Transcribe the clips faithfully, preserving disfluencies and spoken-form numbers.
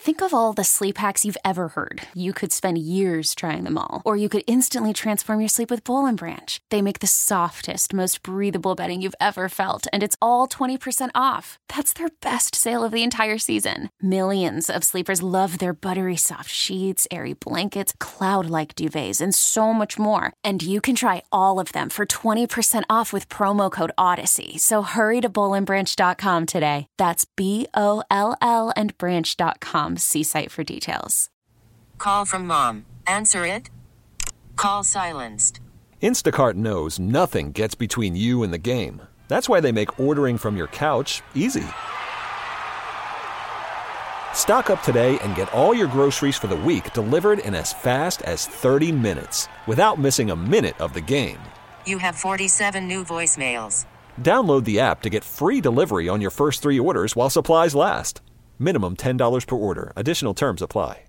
Think of all the sleep hacks you've ever heard. You could spend years trying them all. Or you could instantly transform your sleep with Boll and Branch. They make the softest, most breathable bedding you've ever felt, and it's all twenty percent off. That's their best sale of the entire season. Millions of sleepers love their buttery soft sheets, airy blankets, cloud-like duvets, and so much more. And you can try all of them for twenty percent off with promo code Odyssey. So hurry to boll and branch dot com today. That's B O L L and branch dot com. See site for details. Call from mom. Answer it. Call silenced. Instacart knows nothing gets between you and the game. That's why they make ordering from your couch easy. Stock up today and get all your groceries for the week delivered in as fast as thirty minutes without missing a minute of the game. You have forty-seven new voicemails. Download the app to get free delivery on your first three orders while supplies last. Minimum ten dollars per order. Additional terms apply.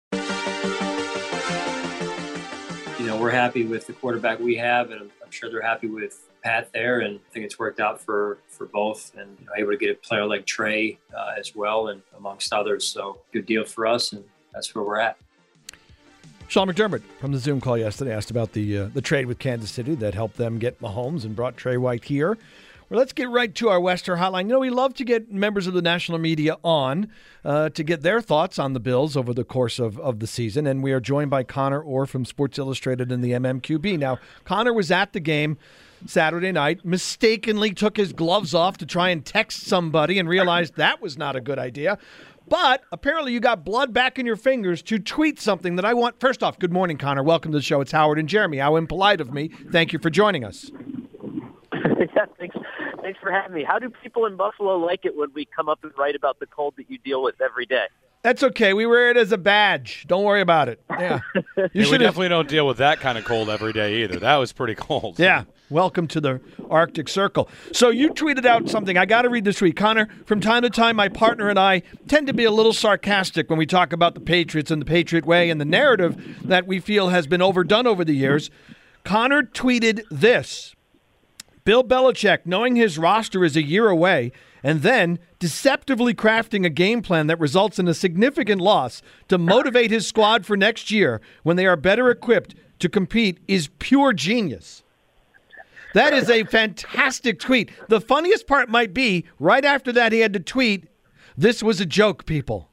You know, we're happy with the quarterback we have, and I'm sure they're happy with Pat there, and I think it's worked out for, for both, and you know, able to get a player like Trey uh, as well, and amongst others. So good deal for us, and that's where we're at. Sean McDermott from the Zoom call yesterday asked about the uh, the trade with Kansas City that helped them get Mahomes and brought Trey White here. Well, let's get right to our Western Hotline. You know, we love to get members of the national media on uh, to get their thoughts on the Bills over the course of, of the season, and we are joined by Connor Orr from Sports Illustrated and the M M Q B. Now, Connor was at the game Saturday night, mistakenly took his gloves off to try and text somebody and realized that was not a good idea. But apparently you got blood back in your fingers to tweet something that I want. First off, good morning, Connor. Welcome to the show. It's Howard and Jeremy. How impolite of me. Thank you for joining us. yeah, thanks. Thanks for having me. How do people in Buffalo like it when we come up and write about the cold that you deal with every day? That's okay. We wear it as a badge. Don't worry about it. Yeah. You yeah, we definitely don't deal with that kind of cold every day either. That was pretty cold. Yeah. Welcome to the Arctic Circle. So you tweeted out something. I got to read this tweet. Connor, from time to time, my partner and I tend to be a little sarcastic when we talk about the Patriots and the Patriot way and the narrative that we feel has been overdone over the years. Connor tweeted this. Bill Belichick, knowing his roster is a year away, and then deceptively crafting a game plan that results in a significant loss to motivate his squad for next year when they are better equipped to compete is pure genius. That is a fantastic tweet. The funniest part might be, right after that he had to tweet, this was a joke, people.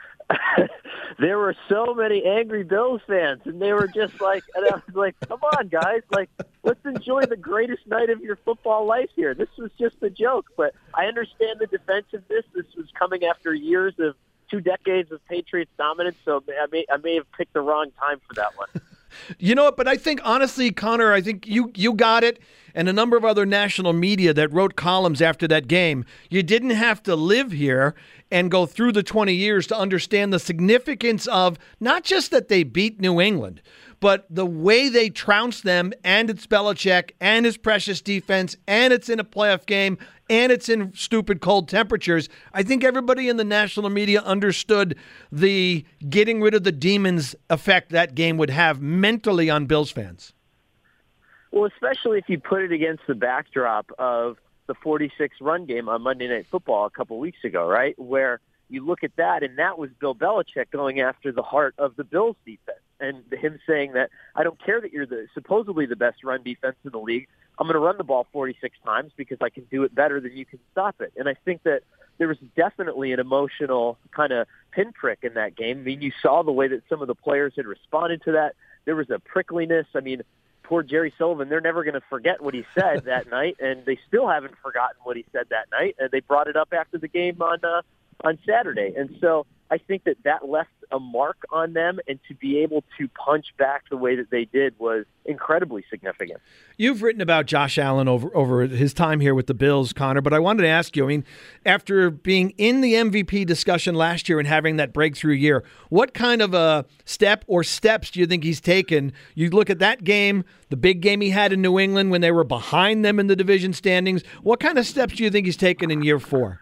There were so many angry Bills fans, and they were just like, and I was like, come on, guys, like, let's enjoy the greatest night of your football life here. This was just a joke, but I understand the defensiveness. This was coming after years of two decades of Patriots dominance, so I may, I may have picked the wrong time for that one. You know what? But I think, honestly, Connor, I think you, you got it, and a number of other national media that wrote columns after that game. You didn't have to live here and go through the twenty years to understand the significance of not just that they beat New England, but the way they trounced them, and it's Belichick, and his precious defense, and it's in a playoff game, and it's in stupid cold temperatures. I think everybody in the national media understood the getting rid of the demons effect that game would have mentally on Bills fans. Well, especially if you put it against the backdrop of the forty-six run game on Monday Night Football a couple weeks ago, right, where you look at that, and that was Bill Belichick going after the heart of the Bills defense, and him saying that, I don't care that you're the supposedly the best run defense in the league, I'm going to run the ball forty-six times because I can do it better than you can stop it. And I think that there was definitely an emotional kind of pinprick in that game. I mean, you saw the way that some of the players had responded to that. There was a prickliness. I mean, poor Jerry Sullivan, they're never going to forget what he said that night, and they still haven't forgotten what he said that night. And they brought it up after the game on uh, on Saturday. And so I think that that left a mark on them, and to be able to punch back the way that they did was incredibly significant. You've written about Josh Allen over, over his time here with the Bills, Connor, but I wanted to ask you, I mean, after being in the M V P discussion last year and having that breakthrough year, what kind of a step or steps do you think he's taken? You look at that game, the big game he had in New England when they were behind them in the division standings. What kind of steps do you think he's taken in year four?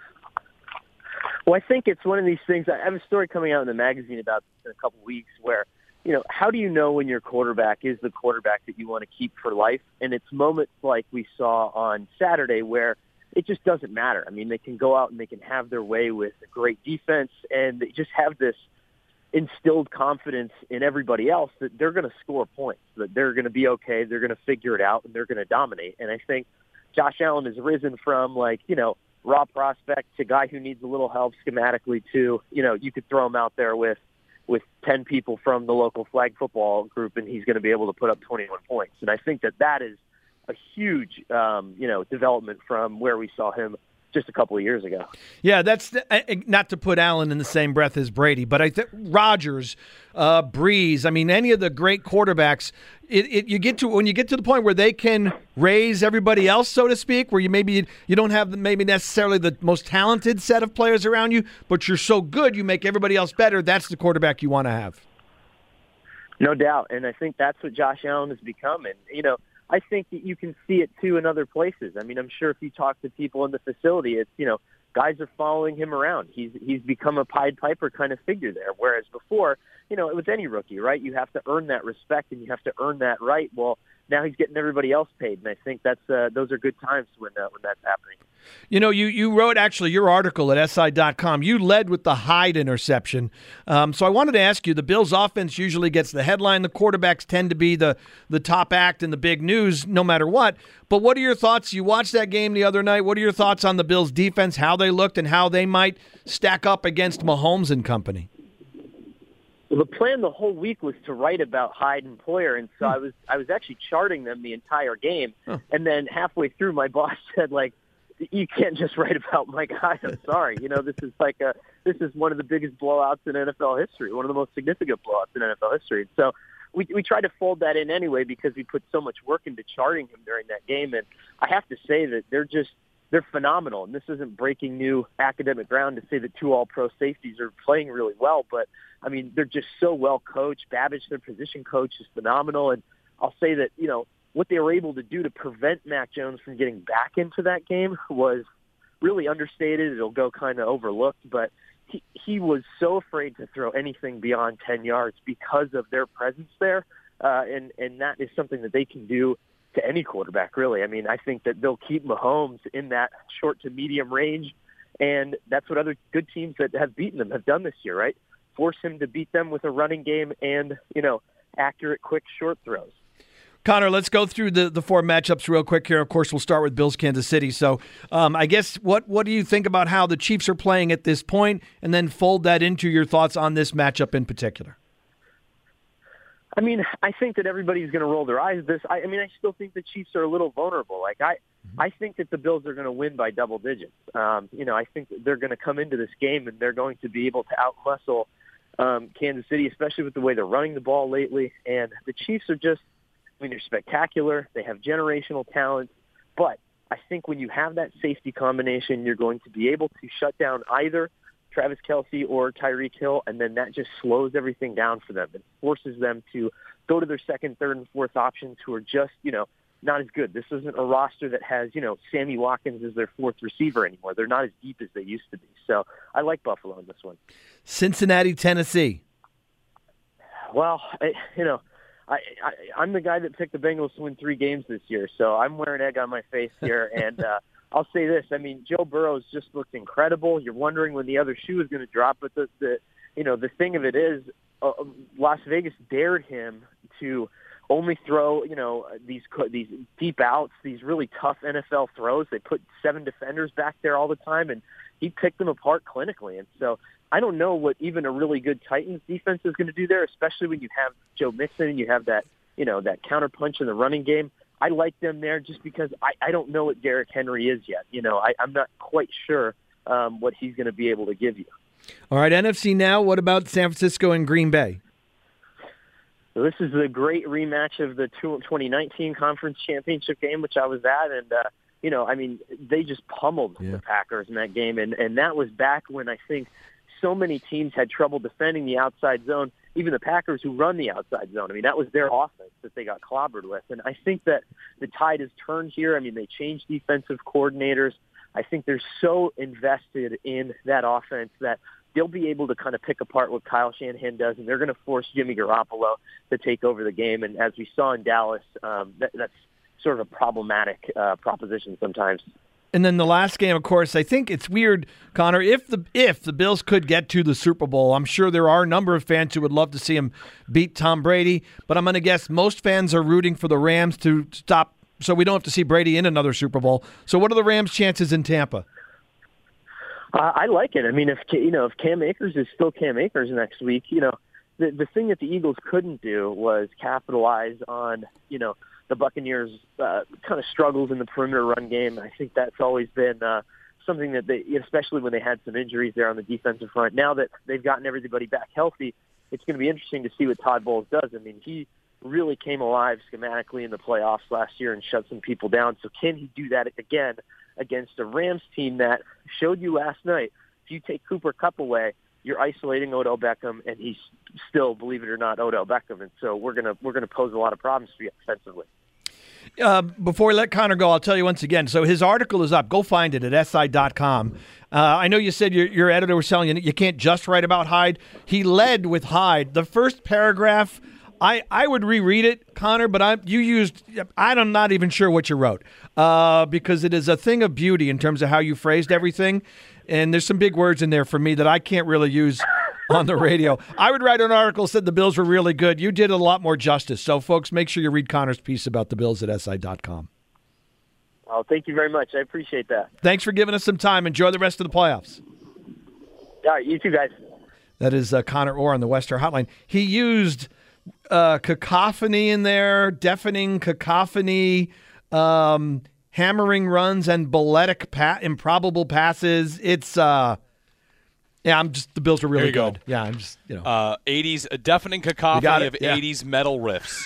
Well, I think it's one of these things. I have a story coming out in the magazine about this in a couple weeks where, you know, how do you know when your quarterback is the quarterback that you want to keep for life? And it's moments like we saw on Saturday where it just doesn't matter. I mean, they can go out and they can have their way with a great defense, and they just have this instilled confidence in everybody else that they're going to score points, that they're going to be okay, they're going to figure it out, and they're going to dominate. And I think Josh Allen has risen from, like, you know, raw prospect to guy who needs a little help schematically to, you know, you could throw him out there with, with ten people from the local flag football group, and he's going to be able to put up twenty-one points. And I think that that is a huge, um, you know, development from where we saw him just a couple of years ago. Yeah, that's the, not to put Allen in the same breath as Brady, but I think Rodgers, uh, Breeze, I mean, any of the great quarterbacks, it, it, you get to when you get to the point where they can raise everybody else, so to speak, where you maybe you don't have maybe necessarily the most talented set of players around you, but you're so good you make everybody else better. That's the quarterback you want to have. No doubt, and I think that's what Josh Allen has become. And you know, I think that you can see it, too, in other places. I mean, I'm sure if you talk to people in the facility, it's, you know, guys are following him around. He's he's become a Pied Piper kind of figure there, whereas before, you know, it was any rookie, right? You have to earn that respect and you have to earn that right. Well, now he's getting everybody else paid, and I think that's uh, those are good times when uh, when that's happening. You know, you, you wrote actually your article at S I dot com. You led with the Hyde interception. Um, so I wanted to ask you, the Bills' offense usually gets the headline. The quarterbacks tend to be the, the top act in the big news no matter what. But what are your thoughts? You watched that game the other night. What are your thoughts on the Bills' defense, how they looked, and how they might stack up against Mahomes and company? Well, the plan the whole week was to write about Hyde and Poyer, and so hmm. I was I was actually charting them the entire game. Huh. And then halfway through, my boss said, like, you can't just write about my guy. I'm sorry. You know, this is like a this is one of the biggest blowouts in N F L history, one of the most significant blowouts in N F L history. So we we tried to fold that in anyway because we put so much work into charting him during that game. And I have to say that they're just they're phenomenal. And this isn't breaking new academic ground to say that two all-pro safeties are playing really well, but I mean they're just so well coached. Babbage, their position coach, is phenomenal. And I'll say that, you know, what they were able to do to prevent Mac Jones from getting back into that game was really understated. It'll go kind of overlooked, but he, he was so afraid to throw anything beyond ten yards because of their presence there, uh, and, and that is something that they can do to any quarterback, really. I mean, I think that they'll keep Mahomes in that short to medium range, and that's what other good teams that have beaten them have done this year, right? Force him to beat them with a running game and, you know, accurate, quick, short throws. Connor, let's go through the, the four matchups real quick here. Of course, we'll start with Bills Kansas City. So um, I guess what, what do you think about how the Chiefs are playing at this point, and then fold that into your thoughts on this matchup in particular? I mean, I think that everybody's going to roll their eyes at this. I, I mean, I still think the Chiefs are a little vulnerable. Like I, mm-hmm. I think that the Bills are going to win by double digits. Um, you know, I think that they're going to come into this game and they're going to be able to out-muscle um, Kansas City, especially with the way they're running the ball lately. And the Chiefs are just, I mean, they're spectacular. They have generational talent. But I think when you have that safety combination, you're going to be able to shut down either Travis Kelce or Tyreek Hill, and then that just slows everything down for them and forces them to go to their second, third, and fourth options who are just, you know, not as good. This isn't a roster that has, you know, Sammy Watkins as their fourth receiver anymore. They're not as deep as they used to be. So I like Buffalo in this one. Cincinnati, Tennessee. Well, I, you know, I, I, I'm the guy that picked the Bengals to win three games this year, so I'm wearing egg on my face here. And uh, I'll say this: I mean, Joe Burrow's just looked incredible. You're wondering when the other shoe is going to drop, but the, the, you know, the thing of it is, uh, Las Vegas dared him to only throw, you know, these these deep outs, these really tough N F L throws. They put seven defenders back there all the time, and he picked them apart clinically. And so I don't know what even a really good Titans defense is going to do there, especially when you have Joe Mixon and you have that, you know, that counterpunch in the running game. I like them there just because I, I don't know what Derrick Henry is yet. You know, I, I'm not quite sure um, what he's going to be able to give you. All right, N F C now. What about San Francisco and Green Bay? So this is the great rematch of the twenty nineteen Conference Championship game, which I was at, and uh, you know, I mean, they just pummeled yeah. the Packers in that game, and and that was back when I think so many teams had trouble defending the outside zone. Even the Packers, who run the outside zone, I mean, that was their offense that they got clobbered with. And I think that the tide has turned here. I mean, they changed defensive coordinators. I think they're so invested in that offense that they'll be able to kind of pick apart what Kyle Shanahan does, and they're going to force Jimmy Garoppolo to take over the game. And as we saw in Dallas, um, that, that's sort of a problematic uh, proposition sometimes. And then the last game, of course, I think it's weird, Connor, if the if the Bills could get to the Super Bowl, I'm sure there are a number of fans who would love to see him beat Tom Brady, but I'm going to guess most fans are rooting for the Rams to stop so we don't have to see Brady in another Super Bowl. So what are the Rams' chances in Tampa? Uh, I like it. I mean, if you know, if Cam Akers is still Cam Akers next week, you know, the the thing that the Eagles couldn't do was capitalize on, you know, the Buccaneers' uh, kind of struggles in the perimeter run game. I think that's always been uh, something that they, especially when they had some injuries there on the defensive front. Now that they've gotten everybody back healthy, it's going to be interesting to see what Todd Bowles does. I mean, he really came alive schematically in the playoffs last year and shut some people down. So can he do that again against a Rams team that showed you last night? If you take Cooper Kupp away, you're isolating Odell Beckham, and he's still, believe it or not, Odell Beckham. And so we're gonna we're gonna pose a lot of problems for you offensively. Uh, before we let Connor go, I'll tell you once again. So his article is up. Go find it at S I dot com. Uh, I know you said your, your editor was telling you you can't just write about Hyde. He led with Hyde. The first paragraph, I, I would reread it, Connor, but I you used, I'm not even sure what you wrote uh, because it is a thing of beauty in terms of how you phrased everything. And there's some big words in there for me that I can't really use on the radio. I would write an article that said the Bills were really good. You did a lot more justice. So, folks, make sure you read Connor's piece about the Bills at S I dot com. Oh, thank you very much. I appreciate that. Thanks for giving us some time. Enjoy the rest of the playoffs. All right, you too, guys. That is uh, Connor Orr on the Western Hotline. He used uh, cacophony in there, deafening cacophony, um, hammering runs, and balletic pa- improbable passes. It's uh, yeah, I'm just the Bills are really good. Go. Yeah, I'm just you know, uh, eighties a deafening cacophony of yeah. eighties metal riffs,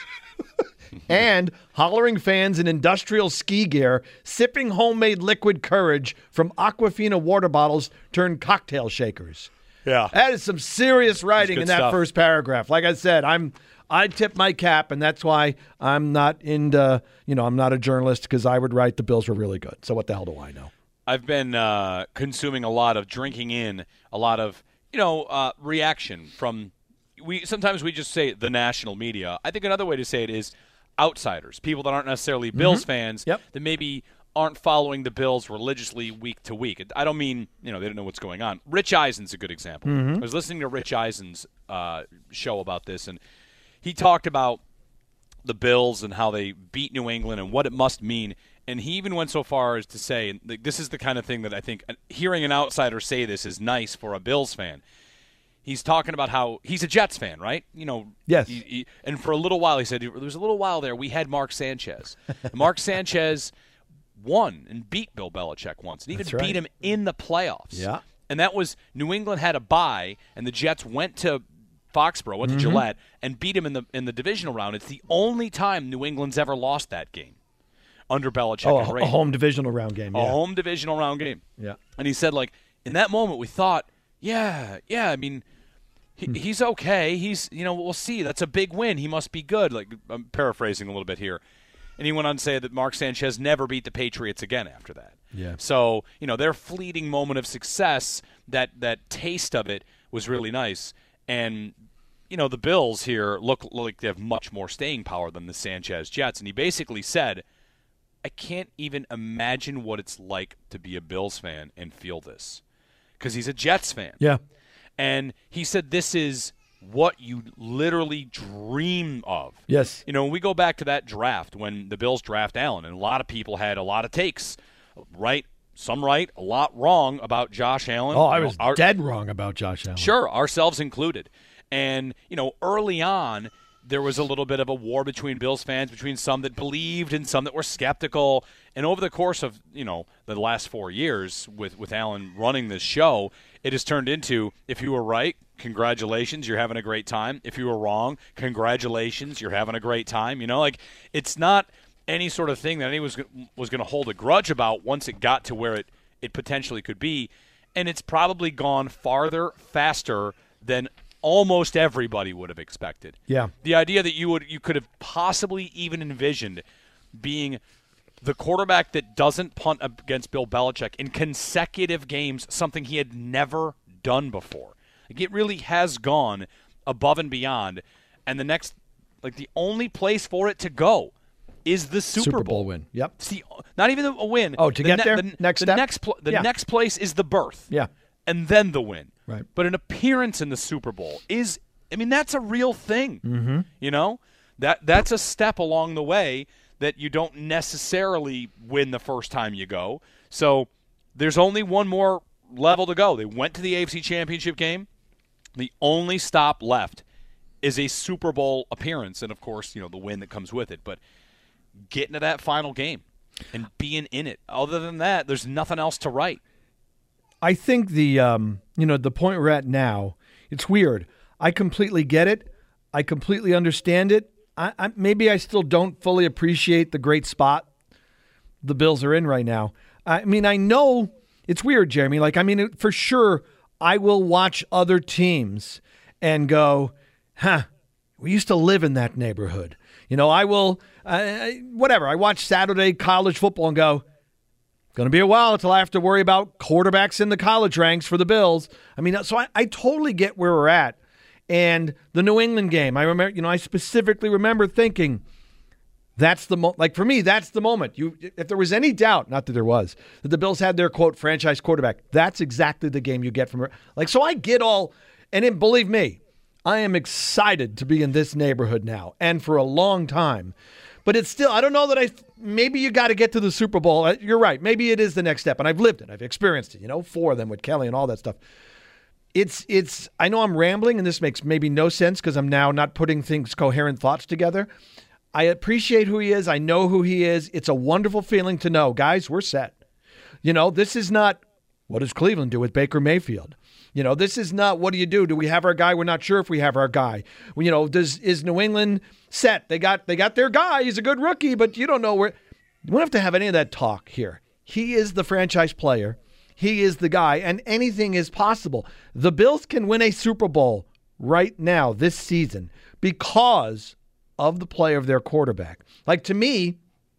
and hollering fans in industrial ski gear, sipping homemade liquid courage from Aquafina water bottles turned cocktail shakers. Yeah, that is some serious writing in that stuff. First paragraph. Like I said, I'm. I tip my cap, and that's why I'm not into, you know, I'm not a journalist because I would write the Bills were really good. So what the hell do I know? I've been uh, consuming a lot of drinking in a lot of, you know, uh, reaction from, we sometimes we just say the national media. I think another way to say it is outsiders, people that aren't necessarily Bills mm-hmm. fans yep. that maybe aren't following the Bills religiously week to week. I don't mean, you know, they don't know what's going on. Rich Eisen's a good example. Mm-hmm. I was listening to Rich Eisen's uh, show about this, and he talked about the Bills and how they beat New England and what it must mean. And he even went so far as to say, and this is the kind of thing that I think hearing an outsider say this is nice for a Bills fan. He's talking about how he's a Jets fan, right? You know, yes. He, he, and for a little while, he said, there was a little while there we had Mark Sanchez. Mark Sanchez won and beat Bill Belichick once and even right. beat him in the playoffs. Yeah. And that was New England had a bye, and the Jets went to Foxborough, went to mm-hmm. Gillette, and beat him in the in the divisional round. It's the only time New England's ever lost that game under Belichick. Oh, and a, Brady. a home divisional round game. A yeah. home divisional round game. Yeah. And he said, like, in that moment we thought, yeah, yeah, I mean, he, hmm. he's okay. He's, you know, we'll see. That's a big win. He must be good. Like, I'm paraphrasing a little bit here. And he went on to say that Mark Sanchez never beat the Patriots again after that. Yeah. So, you know, their fleeting moment of success, that that taste of it was really nice. And, you know, the Bills here look like they have much more staying power than the Sanchez Jets. And he basically said, I can't even imagine what it's like to be a Bills fan and feel this. Because he's a Jets fan. Yeah. And he said this is what you literally dream of. Yes. You know, when we go back to that draft, when the Bills draft Allen, and a lot of people had a lot of takes, right? Some right, a lot wrong about Josh Allen. Oh, I was Our, dead wrong about Josh Allen. Sure, ourselves included. And, you know, early on, there was a little bit of a war between Bills fans, between some that believed and some that were skeptical. And over the course of, you know, the last four years with, with Allen running this show, it has turned into, if you were right, congratulations, you're having a great time. If you were wrong, congratulations, you're having a great time. You know, like, it's not any sort of thing that anyone was, was going to hold a grudge about once it got to where it, it potentially could be. And it's probably gone farther, faster than almost everybody would have expected. Yeah. The idea that you would you could have possibly even envisioned being the quarterback that doesn't punt against Bill Belichick in consecutive games, something he had never done before. Like, it really has gone above and beyond. And the next, like, the only place for it to go is the Super, Super Bowl. Bowl win. Yep. See, not even a win. Oh, to the get ne- there? the, Next the step? next pl- the Yeah. next place is the birth. Yeah. And then the win. Right. But an appearance in the Super Bowl is, I mean, that's a real thing. Mm-hmm. You know, that that's a step along the way that you don't necessarily win the first time you go. So there's only one more level to go. They went to the A F C Championship game. The only stop left is a Super Bowl appearance, and of course, you know, the win that comes with it. But getting to that final game and being in it. Other than that, there's nothing else to write. I think the um, you know, the point we're at now, it's weird. I completely get it. I completely understand it. I, I maybe I still don't fully appreciate the great spot the Bills are in right now. I mean, I know it's weird, Jeremy. Like, I mean, it, for sure, I will watch other teams and go, huh, we used to live in that neighborhood. You know, I will, uh, whatever. I watch Saturday college football and go, going to be a while until I have to worry about quarterbacks in the college ranks for the Bills. I mean, so I, I totally get where we're at. And the New England game, I remember, you know, I specifically remember thinking, that's the mo- like for me, that's the moment. You, if there was any doubt, not that there was, that the Bills had their quote franchise quarterback, that's exactly the game you get from her. Like, so I get all, and then believe me, I am excited to be in this neighborhood now and for a long time. But it's still, I don't know that I, maybe you got to get to the Super Bowl. You're right. Maybe it is the next step. And I've lived it. I've experienced it, you know, four of them with Kelly and all that stuff. It's, it's, I know I'm rambling and this makes maybe no sense because I'm now not putting things, coherent thoughts together. I appreciate who he is. I know who he is. It's a wonderful feeling to know, guys, we're set. You know, this is not, what does Cleveland do with Baker Mayfield? You know, this is not, what do you do? Do we have our guy? We're not sure if we have our guy. You know, does is New England set? They got they got their guy. He's a good rookie, but you don't know where. You don't have to have any of that talk here. He is the franchise player. He is the guy, and anything is possible. The Bills can win a Super Bowl right now this season because of the play of their quarterback. Like, to me,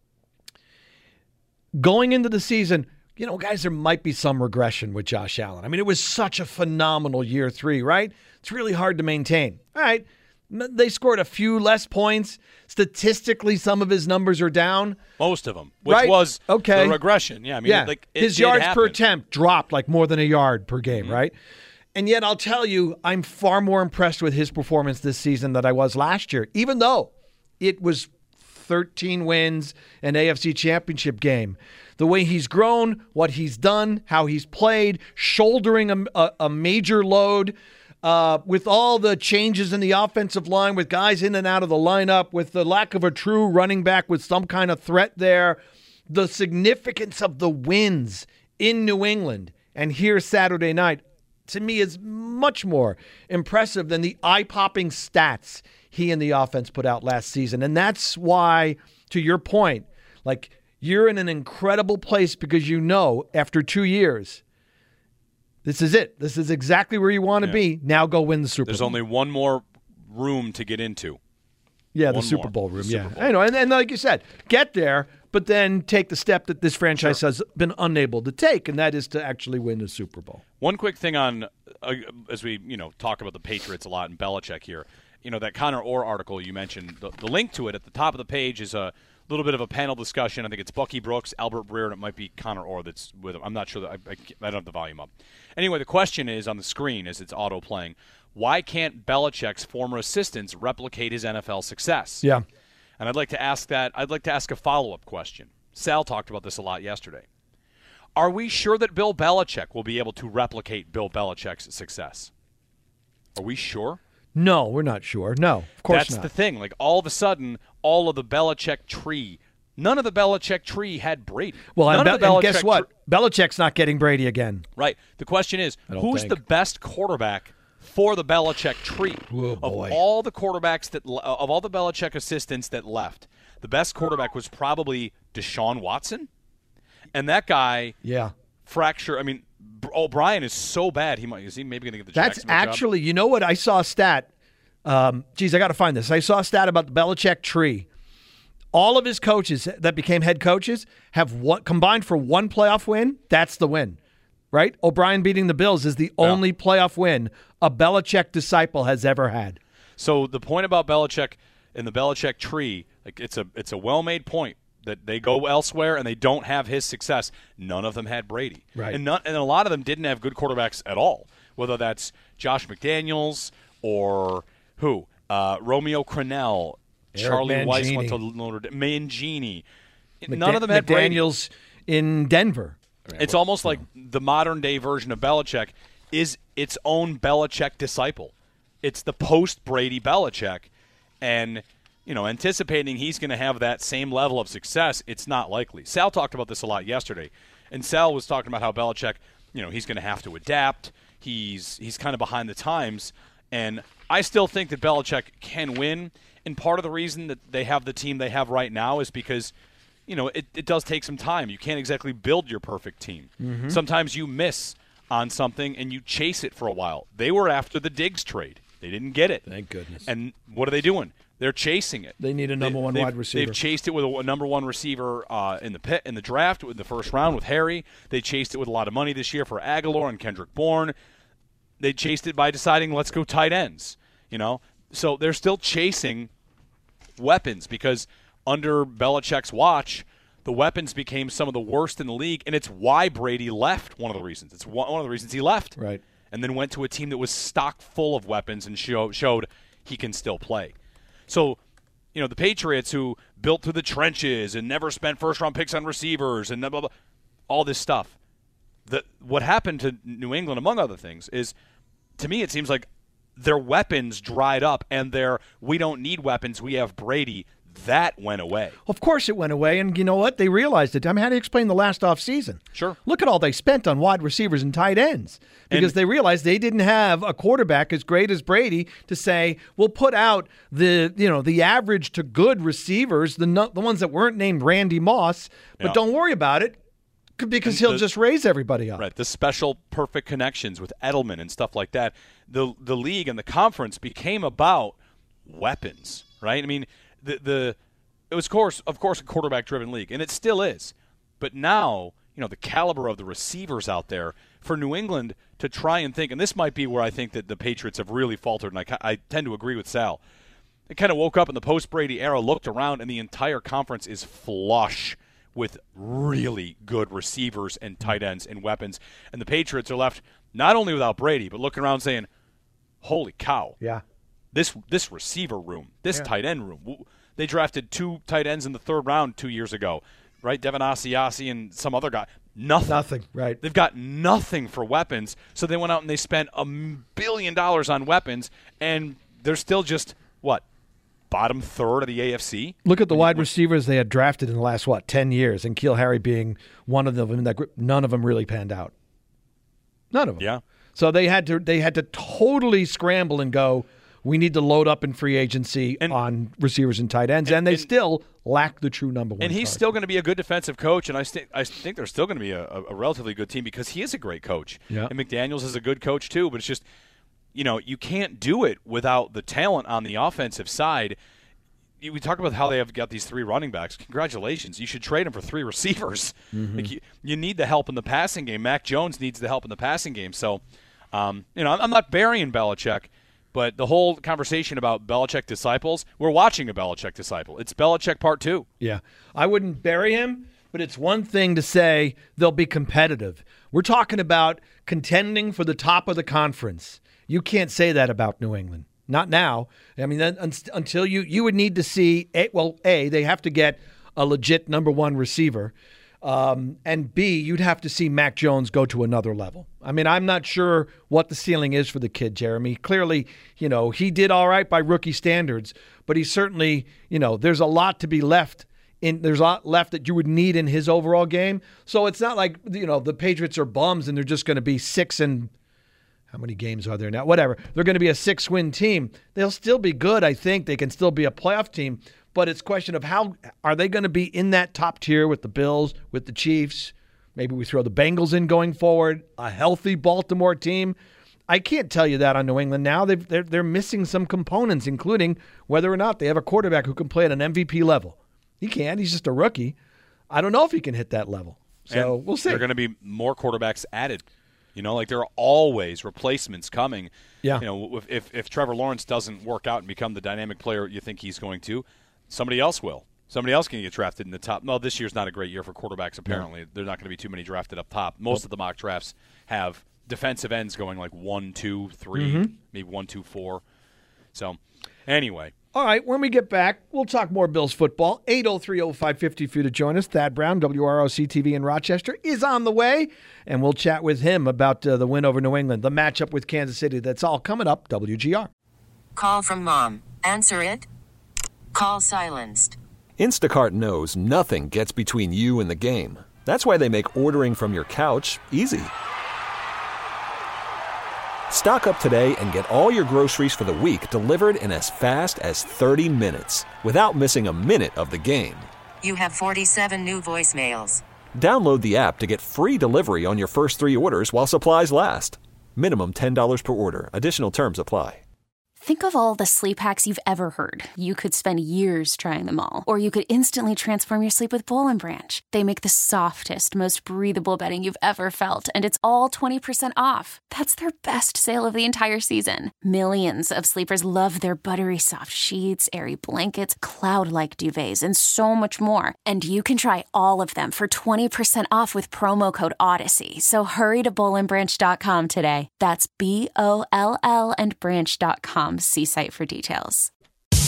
going into the season, you know, guys, there might be some regression with Josh Allen. I mean, it was such a phenomenal year three, right? It's really hard to maintain. All right, they scored a few less points. Statistically, some of his numbers are down. Most of them, which right? was okay. the regression. Yeah, I mean, yeah. like it his did yards happen. per attempt dropped like more than a yard per game, mm-hmm. right? And yet, I'll tell you, I'm far more impressed with his performance this season than I was last year, even though it was thirteen wins, an A F C Championship game. The way he's grown, what he's done, how he's played, shouldering a, a, a major load, uh, with all the changes in the offensive line, with guys in and out of the lineup, with the lack of a true running back with some kind of threat there, the significance of the wins in New England, and here Saturday night, to me, is much more impressive than the eye-popping stats he and the offense put out last season. And that's why, to your point, like, you're in an incredible place because you know after two years, this is it. This is exactly where you want to yeah. be. Now go win the Super There's Bowl. There's only one more room to get into. Yeah, one the Super more. Bowl room. The yeah, Super Bowl. I know. And, and like you said, get there, but then take the step that this franchise sure. has been unable to take, and that is to actually win the Super Bowl. One quick thing on, uh, as we you know talk about the Patriots a lot and Belichick here, you know, that Connor Orr article you mentioned, the, the link to it at the top of the page is a little bit of a panel discussion. I think it's Bucky Brooks, Albert Breer, and it might be Connor Orr that's with him. I'm not sure. That I, I, I don't have the volume up. Anyway, the question is on the screen as it's auto-playing, why can't Belichick's former assistants replicate his N F L success? Yeah. And I'd like to ask that. I'd like to ask a follow-up question. Sal talked about this a lot yesterday. Are we sure that Bill Belichick will be able to replicate Bill Belichick's success? Are we sure? No, we're not sure. No, of course That's not. the thing. Like, all of a sudden, all of the Belichick tree, none of the Belichick tree had Brady. Well, none and, of Be- the and guess Belichick what? Tr- Belichick's not getting Brady again. Right. The question is, who's think. the best quarterback for the Belichick tree? Oh, of boy. all the quarterbacks that le- of all the Belichick assistants that left, the best quarterback was probably Deshaun Watson, and that guy, yeah, fracture. I mean, O'Brien is so bad. He might is he maybe going to get the That's Jacksonville actually, job? You know what? I saw a stat. Um, geez, I got to find this. I saw a stat about the Belichick tree. All of his coaches that became head coaches have what combined for one playoff win. That's the win, right? O'Brien beating the Bills is the Yeah. only playoff win a Belichick disciple has ever had. So the point about Belichick, in the Belichick tree, like it's a it's a well-made point that they go elsewhere and they don't have his success. None of them had Brady. Right. And, none, and a lot of them didn't have good quarterbacks at all, whether that's Josh McDaniels or who? Uh, Romeo Crennel, Eric Charlie Weiss Mangini. went to Notre Dame, Mangini. McDan- None of them had Brady. McDaniels in Denver. It's almost like the modern-day version of Belichick is its own Belichick disciple. It's the post-Brady Belichick. And, you know, anticipating he's going to have that same level of success, it's not likely. Sal talked about this a lot yesterday. And Sal was talking about how Belichick, you know, he's going to have to adapt. He's he's kind of behind the times. And I still think that Belichick can win. And part of the reason that they have the team they have right now is because – you know, it, it does take some time. You can't exactly build your perfect team. Mm-hmm. Sometimes you miss on something and you chase it for a while. They were after the Diggs trade. They didn't get it. Thank goodness. And what are they doing? They're chasing it. They need a number they, one wide receiver. They've chased it with a, a number one receiver uh, in the pit, in the draft, with the first round with Harry. They chased it with a lot of money this year for Aguilar and Kendrick Bourne. They chased it by deciding, let's go tight ends. You know, so they're still chasing weapons because – under Belichick's watch, the weapons became some of the worst in the league, and it's why Brady left. One of the reasons. It's one of the reasons he left. Right. And then went to a team that was stocked full of weapons and show, showed he can still play. So, you know, the Patriots, who built through the trenches and never spent first-round picks on receivers and blah, blah, blah, all this stuff. The, what happened to New England, among other things, is, to me, it seems like their weapons dried up, and their we don't need weapons, we have Brady. That went away. Of course it went away, and you know what? They realized it. I mean, how do you explain the last offseason? Sure. Look at all they spent on wide receivers and tight ends because And- they realized they didn't have a quarterback as great as Brady to say, we'll put out the, you know, the average to good receivers, the no- the ones that weren't named Randy Moss, but Yeah. don't worry about it because And he'll the- just raise everybody up. Right, the special perfect connections with Edelman and stuff like that. The the league and the conference became about weapons, right? I mean, the the it was course of course a quarterback driven league, and it still is. But now, you know, the caliber of the receivers out there for New England to try and think, and this might be where I think that the Patriots have really faltered, and I, I tend to agree with Sal. They kind of woke up in the post-Brady era, looked around, and the entire conference is flush with really good receivers and tight ends and weapons. And the Patriots are left not only without Brady, but looking around saying, holy cow. Yeah. This this receiver room, this Yeah. tight end room. They drafted two tight ends in the third round two years ago, right? Devin Asiasi and some other guy. Nothing. Nothing, right. They've got nothing for weapons, so they went out and they spent a billion dollars on weapons, and they're still just, what, bottom third of the A F C? Look at the wide receivers they had drafted in the last, what, ten years, and Keel Harry being one of them in that group. None of them really panned out. None of them. Yeah. So they had to they had to totally scramble and go, we need to load up in free agency And- on receivers and tight ends, and, and- they and- still lack the true number one. And he's target. still going to be a good defensive coach, and I, st- I think they're still going to be a, a, a relatively good team because he is a great coach. Yeah. And McDaniels is a good coach too, but it's just, you know, you can't do it without the talent on the offensive side. You- We talk about how they have got these three running backs. Congratulations. You should trade them for three receivers. Mm-hmm. Like you, you need the help in the passing game. Mac Jones needs the help in the passing game. So, um, you know, I'm, I'm not burying Belichick, but the whole conversation about Belichick disciples, we're watching a Belichick disciple. It's Belichick part two. Yeah. I wouldn't bury him, but it's one thing to say they'll be competitive. We're talking about contending for the top of the conference. You can't say that about New England. Not now. I mean, un- un- until you, you would need to see, a, well, A, they have to get a legit number one receiver. Um, and B, you'd have to see Mac Jones go to another level. I mean, I'm not sure what the ceiling is for the kid, Jeremy. Clearly, you know, he did all right by rookie standards, but he certainly, you know, there's a lot to be left in. There's a lot left that you would need in his overall game. So it's not like, you know, the Patriots are bums and they're just going to be six and how many games are there now? Whatever. They're going to be a six-win team. They'll still be good, I think. They can still be a playoff team. But it's a question of how are they going to be in that top tier with the Bills, with the Chiefs? Maybe we throw the Bengals in going forward, a healthy Baltimore team. I can't tell you that on New England now. They've, they're, they're missing some components, including whether or not they have a quarterback who can play at an M V P level. He can. He's just a rookie. I don't know if he can hit that level. So And we'll see. There are going to be more quarterbacks added. You know, like there are always replacements coming. Yeah. You know, if, if if Trevor Lawrence doesn't work out and become the dynamic player you think he's going to, somebody else will. Somebody else can get drafted in the top. No, this year's not a great year for quarterbacks, apparently. No. There's not going to be too many drafted up top. Most nope. of the mock drafts have defensive ends going like one, two, three, mm-hmm. maybe one, two, four. So, anyway. All right, when we get back, we'll talk more Bills football. eight oh three oh five fifty for you to join us. Thad Brown, W R O C T V in Rochester, is on the way, and we'll chat with him about uh, the win over New England, the matchup with Kansas City. That's all coming up, W G R. Call from mom. Answer it. Call silenced. Instacart knows nothing gets between you and the game. That's why they make ordering from your couch easy. Stock up today and get all your groceries for the week delivered in as fast as thirty minutes without missing a minute of the game. You have forty-seven new voicemails. Download the app to get free delivery on your first three orders while supplies last. Minimum ten dollars per order. Additional terms apply. Think of all the sleep hacks you've ever heard. You could spend years trying them all. Or you could instantly transform your sleep with Boll and Branch. They make the softest, most breathable bedding you've ever felt, and it's all twenty percent off. That's their best sale of the entire season. Millions of sleepers love their buttery soft sheets, airy blankets, cloud-like duvets, and so much more. And you can try all of them for twenty percent off with promo code Odyssey. So hurry to boll and branch dot com today. That's B O L L and branch dot com. See site for details. I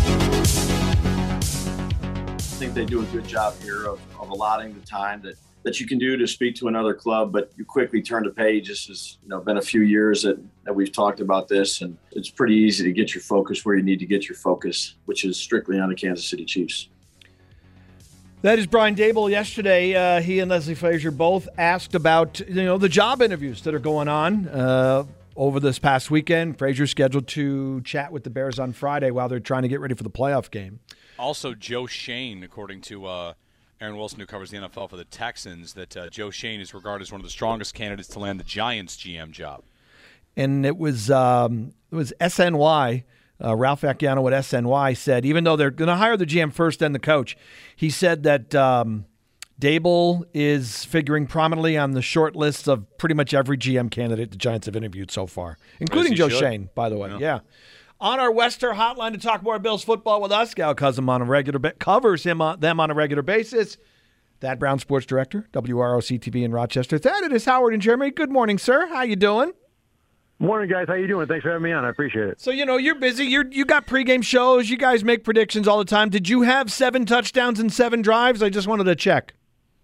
think they do a good job here of, of allotting the time that, that you can do to speak to another club, but you quickly turn the page. This has you know, been a few years that, that we've talked about this, and it's pretty easy to get your focus where you need to get your focus, which is strictly on the Kansas City Chiefs. That is Brian Daboll. Yesterday, uh, he and Leslie Frazier both asked about you know the job interviews that are going on uh, over this past weekend. Frazier's scheduled to chat with the Bears on Friday while they're trying to get ready for the playoff game. Also, Joe Schoen, according to uh, Aaron Wilson, who covers the N F L for the Texans, that uh, Joe Schoen is regarded as one of the strongest candidates to land the Giants G M job. And it was um, it was S N Y. Uh, Ralph Acciano at S N Y said, even though they're going to hire the G M first and the coach, he said that um, Daboll is figuring prominently on the short lists of pretty much every G M candidate the Giants have interviewed so far, including Joe Schoen, by the way. Yeah. yeah. On our Western hotline to talk more Bills football with us, Gal Cousin on a regular ba- covers him on, them on a regular basis. Thad Brown, sports director, W R O C T V in Rochester. Thad, it is Howard and Jeremy. Good morning, sir. How you doing? Morning, guys. How you doing? Thanks for having me on. I appreciate it. So, you know, you're busy. You're, you got pregame shows. You guys make predictions all the time. Did you have seven touchdowns and seven drives? I just wanted to check.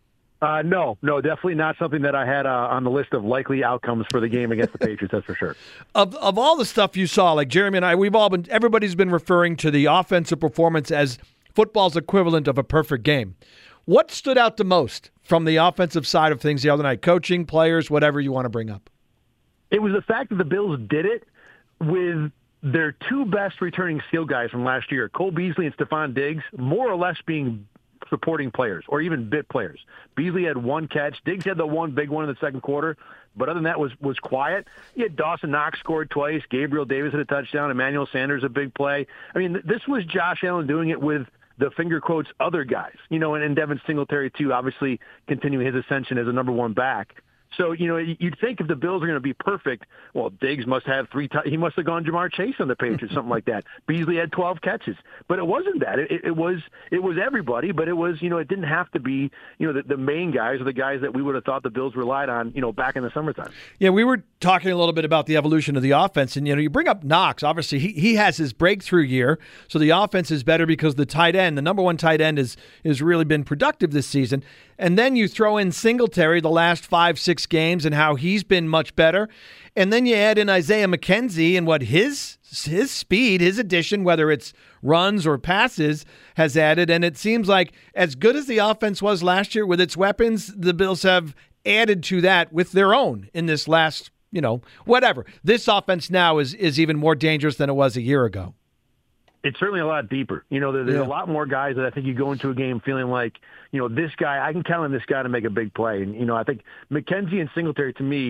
Uh, no, no, definitely not something that I had uh, on the list of likely outcomes for the game against the Patriots, that's for sure. Of of all the stuff you saw, like Jeremy and I, we've all been, everybody's been referring to the offensive performance as football's equivalent of a perfect game. What stood out the most from the offensive side of things the other night? Coaching, players, whatever you want to bring up. It was the fact that the Bills did it with their two best returning skill guys from last year, Cole Beasley and Stephon Diggs, more or less being supporting players or even bit players. Beasley had one catch. Diggs had the one big one in the second quarter, but other than that was was quiet. You had Dawson Knox scored twice. Gabriel Davis had a touchdown. Emmanuel Sanders a big play. I mean, this was Josh Allen doing it with the finger quotes other guys, you know, and, and Devin Singletary too, obviously continuing his ascension as a number one back. So, you know, you'd think if the Bills are going to be perfect, well, Diggs must have three t- – he must have gone Jamar Chase on the Patriots, something like that. Beasley had twelve catches. But it wasn't that. It, it was it was everybody, but it was, you know, it didn't have to be, you know, the, the main guys or the guys that we would have thought the Bills relied on, you know, back in the summertime. Yeah, we were talking a little bit about the evolution of the offense. And, you know, you bring up Knox. Obviously, he, he has his breakthrough year, so the offense is better because the tight end, the number one tight end, is has really been productive this season. And then you throw in Singletary the last five, six games and how he's been much better. And then you add in Isaiah McKenzie and what his his speed, his addition, whether it's runs or passes, has added. And it seems like as good as the offense was last year with its weapons, the Bills have added to that with their own in this last, you know, whatever. This offense now is is even more dangerous than it was a year ago. It's certainly a lot deeper. You know, there's yeah. a lot more guys that I think you go into a game feeling like, you know, this guy, I can count on this guy to make a big play. And, you know, I think McKenzie and Singletary, to me,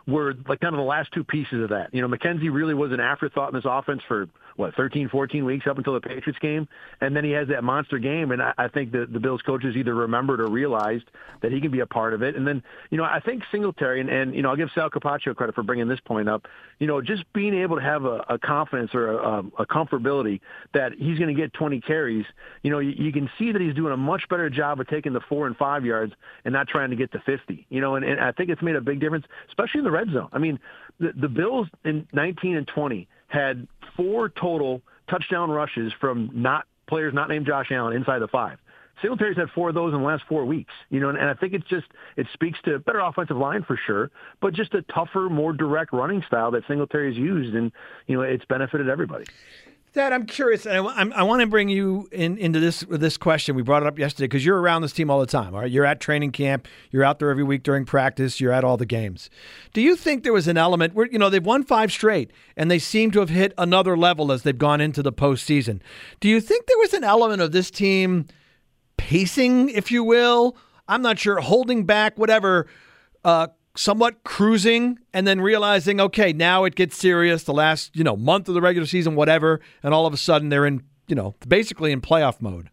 were like kind of the last two pieces of that. You know, McKenzie really was an afterthought in this offense for, what, thirteen, fourteen weeks up until the Patriots game. And then he has that monster game. And I, I think the, the Bills coaches either remembered or realized that he can be a part of it. And then, you know, I think Singletary, and, and you know, I'll give Sal Capaccio credit for bringing this point up, you know, just being able to have a, a confidence or a, a comfortability that he's going to get twenty carries, you know, you, you can see that he's doing a much better job of taking the four and five yards and not trying to get to fifty, you know, and, and I think it's made a big difference, especially in the red zone. I mean, the, the Bills in nineteen and twenty had four total touchdown rushes from not players not named Josh Allen inside the five. Singletary's had four of those in the last four weeks, you know, and, and I think it's just, it speaks to better offensive line for sure, but just a tougher, more direct running style that Singletary's used, and, you know, it's benefited everybody. Dad, I'm curious, and I, I'm, I want to bring you in, into this this question. We brought it up yesterday because you're around this team all the time. All right, you're at training camp. You're out there every week during practice. You're at all the games. Do you think there was an element where, you know, they've won five straight, and they seem to have hit another level as they've gone into the postseason? Do you think there was an element of this team pacing, if you will? I'm not sure, holding back, whatever, uh, somewhat cruising, and then realizing, okay, now it gets serious, the last, you know, month of the regular season, whatever, and all of a sudden they're in, you know, basically in playoff mode?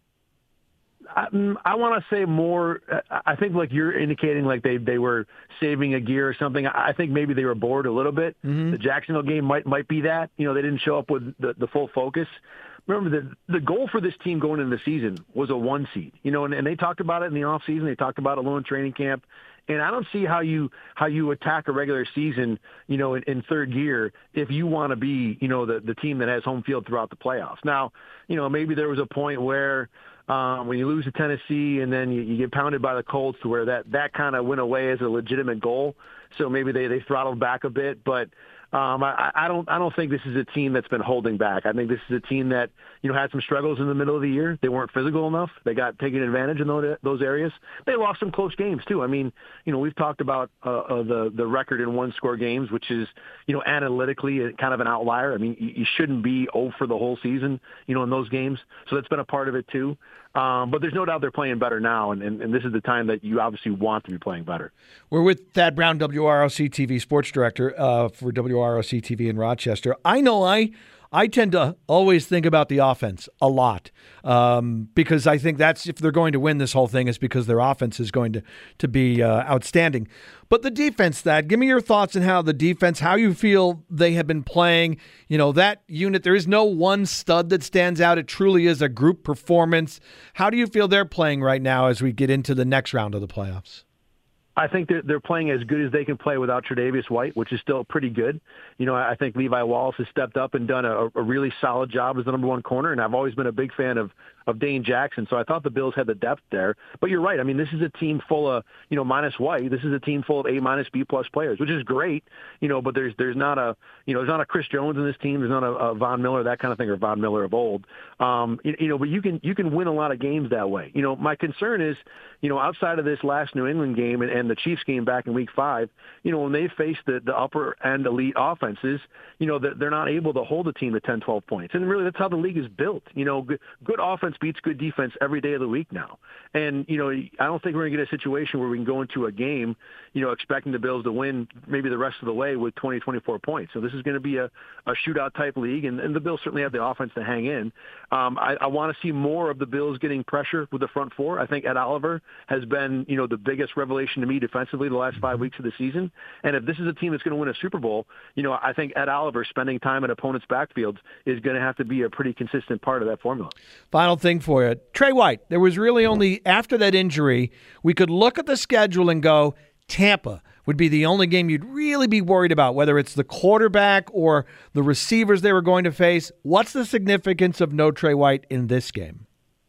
I, I want to say more. I think like you're indicating like they, they were saving a gear or something. I think maybe they were bored a little bit. Mm-hmm. The Jacksonville game might might be that. You know, they didn't show up with the, the full focus. Remember, the the goal for this team going into the season was a one seed. You know, and, and they talked about it in the offseason. They talked about it alone in training camp. And I don't see how you how you attack a regular season, you know, in, in third gear if you want to be, you know, the, the team that has home field throughout the playoffs. Now, you know, maybe there was a point where um, when you lose to Tennessee and then you, you get pounded by the Colts to where that, that kind of went away as a legitimate goal. So maybe they, they throttled back a bit. But Um, I, I don't. I don't think this is a team that's been holding back. I think this is a team that, you know, had some struggles in the middle of the year. They weren't physical enough. They got taken advantage in those, those areas. They lost some close games too. I mean, you know, we've talked about uh, uh, the the record in one score games, which is, you know, analytically kind of an outlier. I mean, you, you shouldn't be oh for the whole season, you know, in those games. So that's been a part of it too. Um, but there's no doubt they're playing better now, and, and, and this is the time that you obviously want to be playing better. We're with Thad Brown, W R O C T V sports director uh, for W R O C T V in Rochester. I know I I tend to always think about the offense a lot um, because I think that's, if they're going to win this whole thing, it's because their offense is going to, to be uh, outstanding. But the defense, Thad, give me your thoughts on how the defense, how you feel they have been playing. You know, that unit, there is no one stud that stands out. It truly is a group performance. How do you feel they're playing right now as we get into the next round of the playoffs? I think they're, they're playing as good as they can play without Tre'Davious White, which is still pretty good. You know, I think Levi Wallace has stepped up and done a, a really solid job as the number one corner, and I've always been a big fan of, of Dane Jackson, so I thought the Bills had the depth there. But you're right. I mean, this is a team full of, you know, minus White, this is a team full of A minus B plus players, which is great, you know, but there's there's not a, you know, there's not a Chris Jones in this team, there's not a, a Von Miller, that kind of thing, or Von Miller of old. Um, you, you know, but you can you can win a lot of games that way. You know, my concern is, you know, outside of this last New England game and, and the Chiefs game back in week five, you know, when they face the, the upper end elite offenses, you know, they're not able to hold a team to ten, twelve points. And really, that's how the league is built. You know, good, good offense beats good defense every day of the week now. And, you know, I don't think we're going to get a situation where we can go into a game, you know, expecting the Bills to win maybe the rest of the way with twenty, twenty-four points. So this is going to be a, a shootout type league, and, and the Bills certainly have the offense to hang in. Um, I, I want to see more of the Bills getting pressure with the front four. I think Ed Oliver has been, you know, the biggest revelation to me defensively the last five weeks of the season. And if this is a team that's going to win a Super Bowl, you know, I think Ed Oliver spending time in opponents' backfields is going to have to be a pretty consistent part of that formula. Final thing for you. Trey White, there was really only, after that injury, we could look at the schedule and go, Tampa would be the only game you'd really be worried about, whether it's the quarterback or the receivers they were going to face. What's the significance of no Trey White in this game?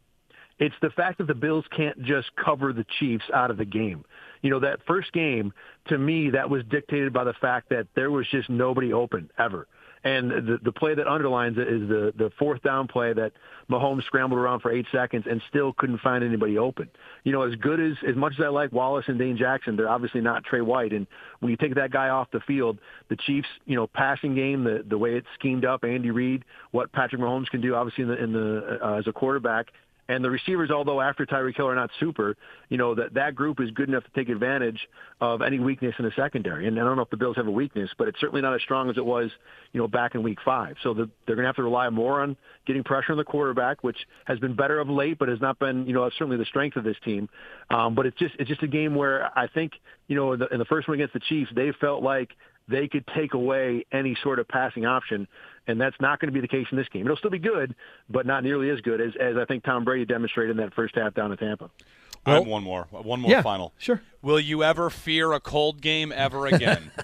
It's the fact that the Bills can't just cover the Chiefs out of the game. You know, that first game, to me, that was dictated by the fact that there was just nobody open ever. And the the play that underlines it is the, the fourth down play that Mahomes scrambled around for eight seconds and still couldn't find anybody open. You know, as good as, as much as I like Wallace and Dane Jackson, they're obviously not Trey White. And when you take that guy off the field, the Chiefs, you know, passing game, the, the way it's schemed up, Andy Reid, what Patrick Mahomes can do, obviously in the, in the uh, as a quarterback, And the receivers, although after Tyreek Hill are not super, you know, that, that group is good enough to take advantage of any weakness in the secondary. And I don't know if the Bills have a weakness, but it's certainly not as strong as it was, you know, back in week five. So the, they're going to have to rely more on getting pressure on the quarterback, which has been better of late, but has not been, you know, certainly the strength of this team. Um, but it's just it's just a game where I think, you know, in the, in the first one against the Chiefs, they felt like they could take away any sort of passing option, and that's not going to be the case in this game. It'll still be good, but not nearly as good as, as I think Tom Brady demonstrated in that first half down in Tampa. I have one more. One more yeah, final. Sure. Will you ever fear a cold game ever again?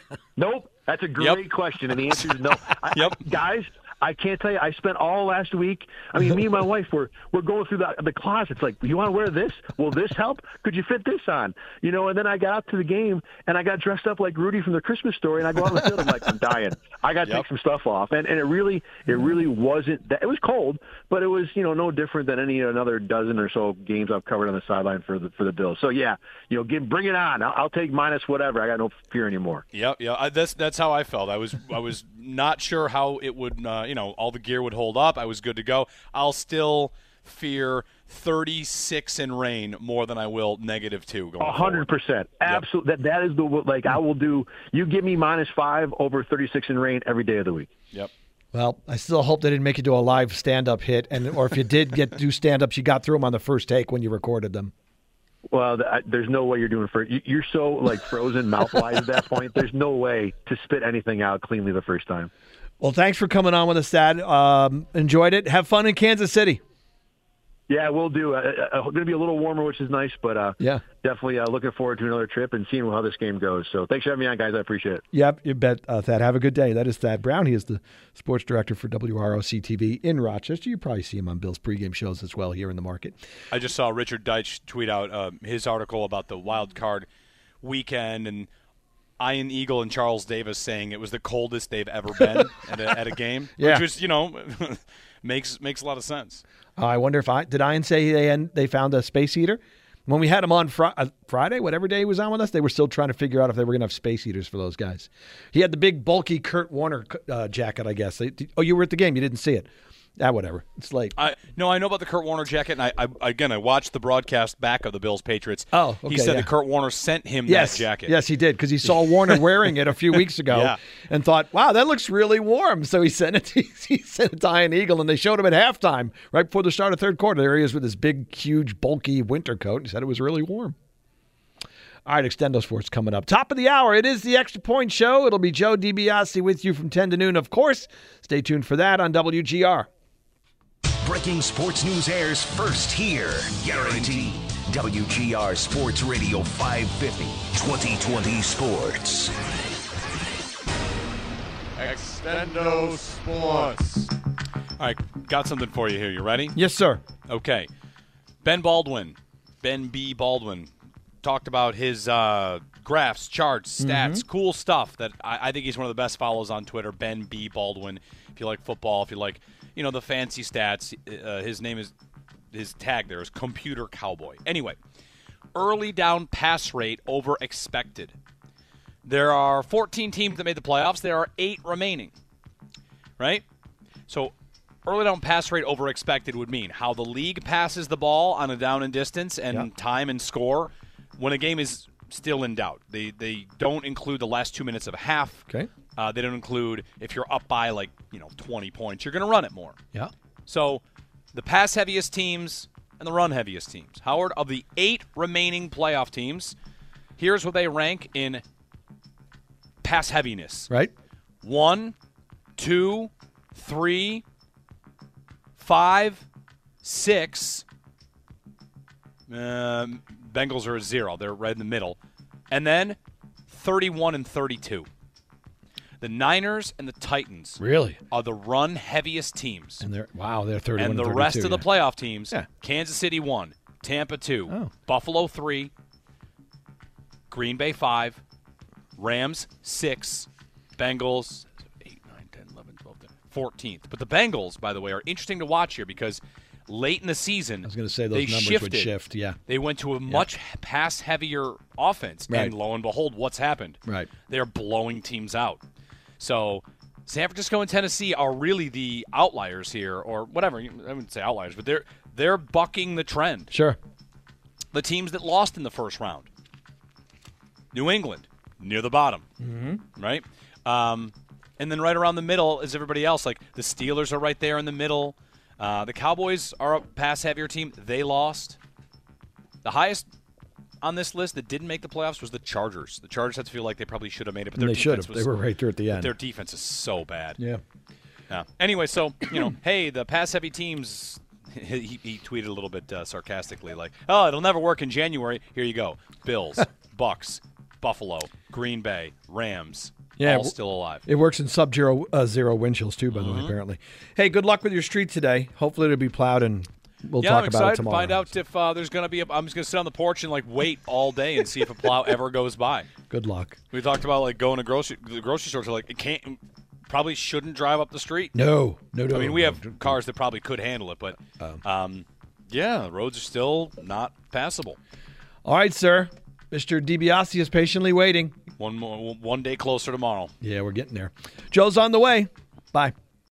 Nope. That's a great Yep. question, and the answer is no. I, Yep. Guys, I can't tell you. I spent all last week. I mean, me and my wife were we're going through the the closets. Like, you want to wear this? Will this help? Could you fit this on? You know. And then I got out to the game and I got dressed up like Rudy from the Christmas Story, and I go out in the field. I'm like, I'm dying. I got to Yep. take some stuff off, and and it really it really wasn't that. It was cold, but it was, you know, no different than any another dozen or so games I've covered on the sideline for the for the Bills. So yeah, you know, give, bring it on. I'll, I'll take minus whatever. I got no fear anymore. Yep, yeah. I, that's that's how I felt. I was I was not sure how it would, uh, you know, all the gear would hold up. I was good to go. I'll still fear thirty-six in rain more than I will negative two going A hundred percent, absolutely. That that is the like I will do. You give me minus five over thirty-six in rain every day of the week. Yep. Well, I still hope they didn't make you do a live stand-up hit, and or if you did get to do stand-ups, you got through them on the first take when you recorded them. Well, th- there's no way you're doing for you- you're so like frozen mouth-wise at that point. There's no way to spit anything out cleanly the first time. Well, thanks for coming on with us, Dad. Um, enjoyed it. Have fun in Kansas City. Yeah, we'll do. Uh, uh, going to be a little warmer, which is nice, but uh, Yeah. definitely uh, looking forward to another trip and seeing how this game goes. So thanks for having me on, guys. I appreciate it. Yep, you bet, uh, Thad. Have a good day. That is Thad Brown. He is the sports director for W R O C T V in Rochester. You probably see him on Bill's pregame shows as well here in the market. I just saw Richard Deitch tweet out uh, his article about the wild card weekend, and Ian Eagle and Charles Davis saying it was the coldest they've ever been at, a, at a game, Yeah. which was, you know, makes makes a lot of sense. Uh, I wonder if I did Ian say they they found a space heater when we had him on fr- uh, Friday, whatever day he was on with us. They were still trying to figure out if they were going to have space heaters for those guys. He had the big bulky Kurt Warner uh, jacket, I guess. They, oh, you were at the game, you didn't see it. Ah, whatever. It's late. I no, I know about the Kurt Warner jacket, and I, I again I watched the broadcast back of the Bills Patriots. Oh, okay, he said yeah. that Kurt Warner sent him Yes, that jacket. yes, he did, because he saw Warner wearing it a few weeks ago Yeah. and thought, wow, that looks really warm. So he sent it to, he sent it to Ian Eagle, and they showed him at halftime, right before the start of third quarter. There he is with his big, huge, bulky winter coat. He said it was really warm. All right, Extendo Sports coming up. Top of the hour, it is the Extra Point Show. It'll be Joe DiBiase with you from ten to noon, of course. Stay tuned for that on W G R. Breaking sports news airs first here. Guaranteed. W G R Sports Radio five fifty, twenty twenty Sports. Extendo Sports. All right, got something for you here. You ready? Yes, sir. Okay. Ben Baldwin, Ben B. Baldwin, talked about his uh, graphs, charts, stats, Mm-hmm. cool stuff that I, I think he's one of the best follows on Twitter, Ben B. Baldwin. If you like football, if you like, you know, the fancy stats, uh, his name is, his tag there is Computer Cowboy. Anyway, early down pass rate over expected. There are fourteen teams that made the playoffs. There are eight remaining, right? So early down pass rate over expected would mean how the league passes the ball on a down and distance and Yeah. time and score when a game is still in doubt. They they don't include the last two minutes of a half. Okay. Uh, they don't include if you're up by like, you know, twenty points, you're going to run it more. Yeah. So the pass heaviest teams and the run heaviest teams. Howard, of the eight remaining playoff teams, here's where they rank in pass heaviness. Right? One, two, three, five, six. Um, Bengals are a zero. They're right in the middle. And then thirty-one and thirty-two. The Niners and the Titans Really? are the run heaviest teams. And they're wow, they're thirty-one And the and rest thirty-two, of the yeah. playoff teams, Yeah. Kansas City one, Tampa two, Oh. Buffalo three, Green Bay five, Rams six, Bengals eight, nine, ten, eleven, twelve, thirteen, fourteenth. But the Bengals, by the way, are interesting to watch here because late in the season, I was going to say those they numbers shifted. would shift. Yeah. They went to a much pass-heavier offense, Right. and lo and behold, what's happened? Right. They're blowing teams out. So San Francisco and Tennessee are really the outliers here, or whatever. I wouldn't say outliers, but they're they're bucking the trend. Sure. The teams that lost in the first round. New England, near the bottom, mm-hmm. right? Um, and then right around the middle is everybody else. Like the Steelers are right there in the middle. Uh, the Cowboys are a pass-heavier team. They lost. The highest on this list that didn't make the playoffs was the Chargers. The Chargers had to feel like they probably should have made it, but their they should have. Was, they were right there at the end. Their defense is so bad. Yeah. Yeah. Anyway, so, you know, hey, the pass-heavy teams, he, he tweeted a little bit uh, sarcastically, like, oh, it'll never work in January. Here you go. Bills, Bucks, Buffalo, Green Bay, Rams, yeah, all still alive. It works in sub-zero uh, zero wind chills, too, by mm-hmm. the way, apparently. Hey, good luck with your street today. Hopefully it'll be plowed, and we'll yeah, talk I'm about it tomorrow. Yeah, I'm excited to find out if uh, there's going to be a – I'm just going to sit on the porch and, like, wait all day and see if a plow ever goes by. Good luck. We talked about, like, going to grocery, the grocery store, so, like, it can't – probably shouldn't drive up the street. No, no, no. I mean, we have cars that probably could handle it, but, um, yeah, roads are still not passable. All right, sir. Mister DiBiase is patiently waiting. One more, one day closer tomorrow. Yeah, we're getting there. Joe's on the way. Bye.